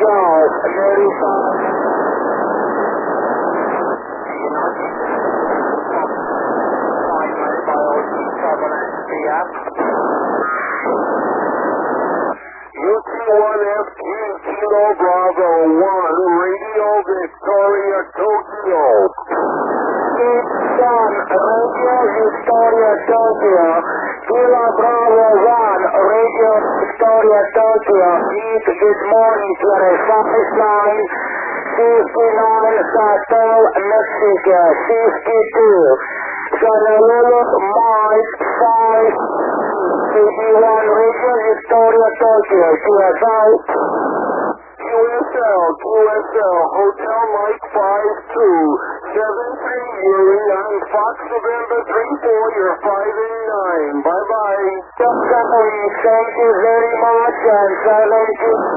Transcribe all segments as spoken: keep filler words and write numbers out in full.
Golf, Mary five. U T one F G Kilo Bravo one, Radio Victoria, Tokyo. One, Radio Victoria, Tokyo. Kilo Bravo one, Radio Victoria, Tokyo. Heat, good morning, twenty-five nine, fifty-nine, Satel, Mexico, fifty-two. Honolulu, Mike, five, eighty-one, Radio Victoria, Tokyo, Q S L. Q S L, Q S L, Hotel Mike five two, seven three, Yuri, on Fox November three four, you're five and nine, bye-bye. Thank you very much, and silent.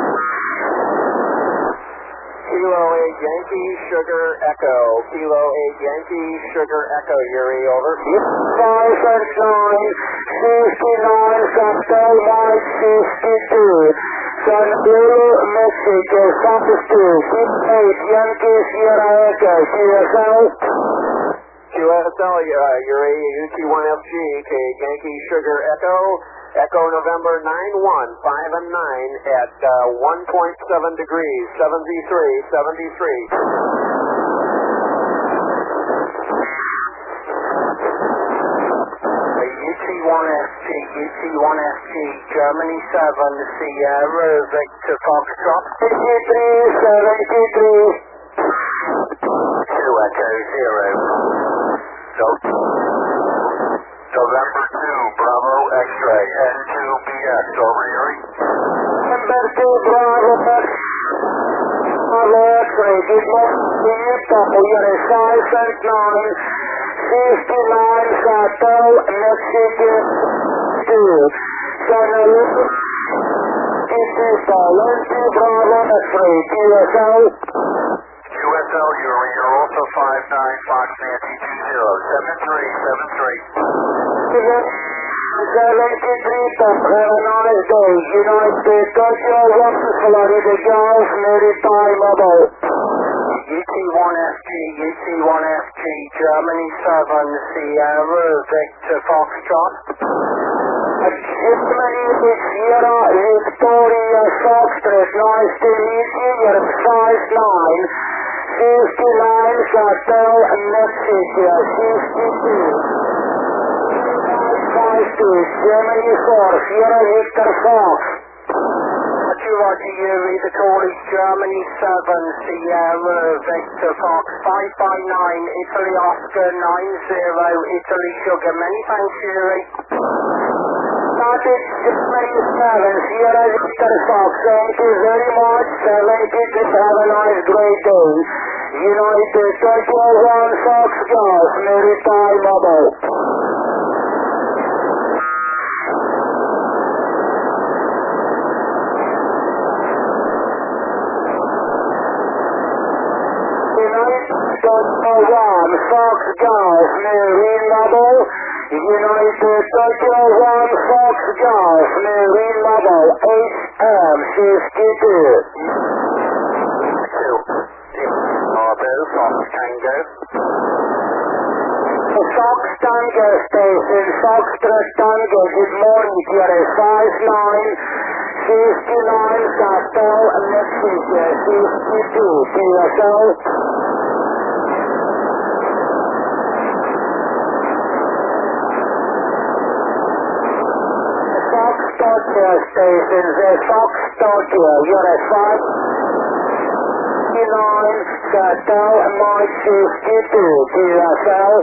Kilo eight Yankee Sugar Echo. Kilo eight Yankee Sugar Echo, Yuri, over. five and nine, fifty-nine, Satel, Mike fifty-two. Honolulu, Mexico, five two, eight Yankee Sierra Echo, Q S L. Q S L, uh, Yuri, U T one F G, K Yankee Sugar Echo. Echo November nine one, five and nine at uh, one point seven degrees, seventy-three, seventy-three. U T one F G, U T one F G, Germany seven, Sierra, Victor Foxtrot. eighty-three, seventy-three. two Echo zero. So, November two, Bravo X-ray, N two B X, over Yuri. November two, Bravo X. Bravo X-ray, good morning, Papa, Yuri, five and nine, fifty-nine, Satel, Mexico, two. Honolulu, fifty-four, two, Bravo X-ray, Q S L. Q S L, Yuri, you're also five nine, Fox Nancy two zero, seven three, seven three. seventy-three, have a nice day. United States, Tokyo, one, Florida Golf, Maritime Mobile. U T one F G, U T one F G, Germany seven, Sierra, Victor Foxtrot. Germany, Sierra, Victoria, Foxtrot, nice to meet you, you're five nine, fifty-nine, Satel, Mexico, fifty-two. five two, Germany four, Sierra Victor Fox. Roger, Yuri, the call is Germany seven, Sierra Victor Fox, five five nine, Italy Oscar nine zero, Italy Sugar. Many thanks, Yuri. Started Germany seven, Sierra Victor Fox. Thank you very much. seventy-two, have a nice great day. United Tokyo one, Fox Golf, Maritime Mobile. one, Fox Golf, Marine Mobile. United Tokyo one, Fox Golf, Marine Mobile, H M fifty-two. two. Bravo, Fox Tango. Fox Tango Station, Foxtrot Tango, good morning, Jerry, five nine, fifty-nine, Satel, Mexico, fifty-two, Q S L. Tokyo Station, the Fox Tokyo, you're at five nine, Satel, Mike fifty-two, Q S L.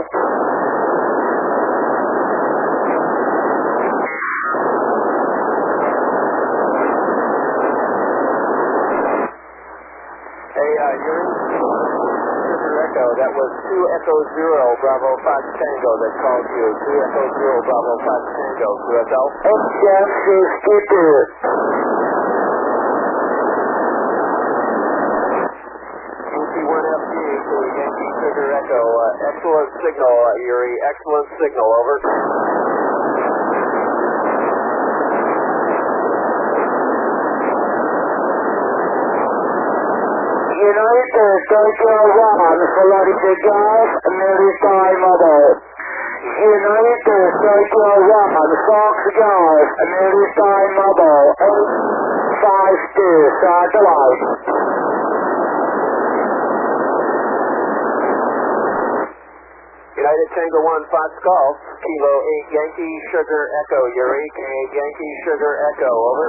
Hey, uh, you're in Sugar Echo. That was two Echo Zero, Bravo Fox Tango that called you. two Echo Zero, Bravo Fox Tango, Q S L. H M fifty-two. U T one F G to Yankee Sugar Echo. Uh, excellent signal, uh, Yuri. Excellent signal, over. United Tokyo one, Florida Golf, Maritime Mobile. United Tokyo one, Fox Golf, Maritime Mobile, eight five two, satellite. United Tango one, Fox Golf, Kilo eight Yankee Sugar Echo, Yuri, K eight Yankee Sugar Echo, over.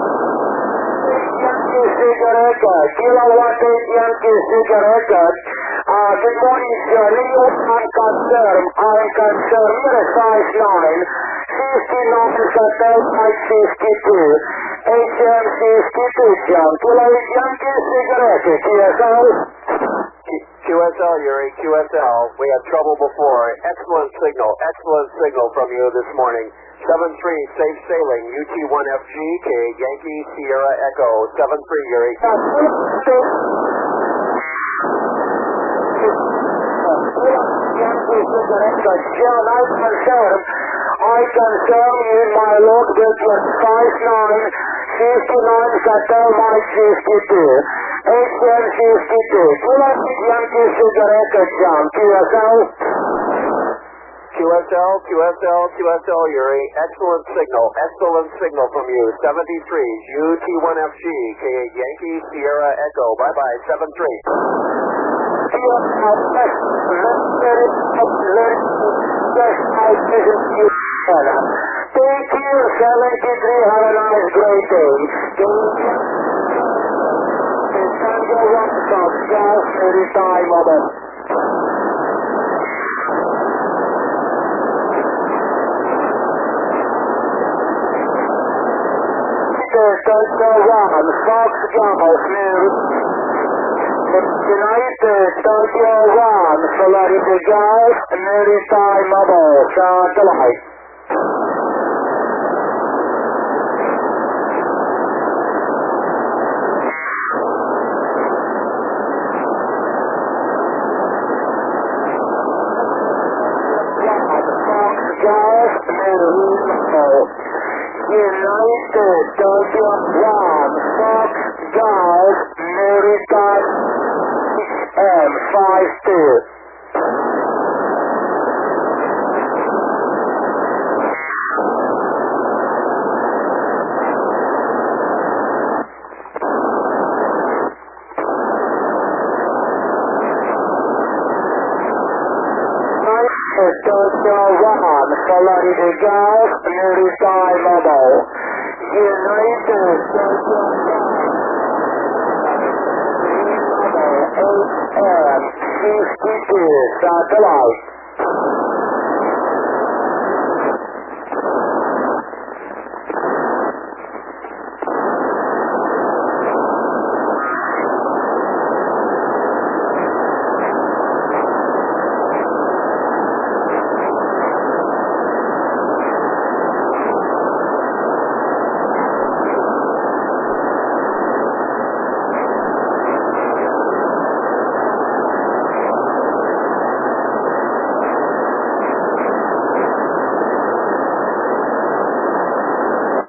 Yankee Sugar Echo, Kilo one eight Yankee Sugar Echo. Uh, good morning, sir. Leo, I'm concerned. I'm concerned. You're five nine, fifty-nine, five fifty-two. H M fifty-two, John. Kilo eight Yankee Sugar Echo, Q S L. Q S L, Yuri, Q S L. We had trouble before. Excellent signal, excellent signal from you this morning. seven three, safe sailing, U T one F G, K Yankee Sierra Echo, seven three, Yuri. John, I confirm, I confirm you, my lord, with your five nine, fifty-nine, Mike fifty-two. H M fifty-two. Kilo Yankee Sugar Echo, John. Q S L. Q S L, Q S L, Q S L, Yuri. Excellent signal, excellent signal from you. seventy-three, U T one F G, K Yankee Sierra Echo. Bye-bye, seven three. Thank you, seventy-three. Have a nice, great day. Tango one, Fox Golf, Maritime Mobile. Tango one, Fox Golf, United Tokyo one, Florida Golf, Maritime Mobile, satellite. United Tokyo one, Fox Golf, Maritime M five two. Tokyo one, Florida Golf, Maritime Mobile. United Tokyo one, eight M fifty-two, satellite.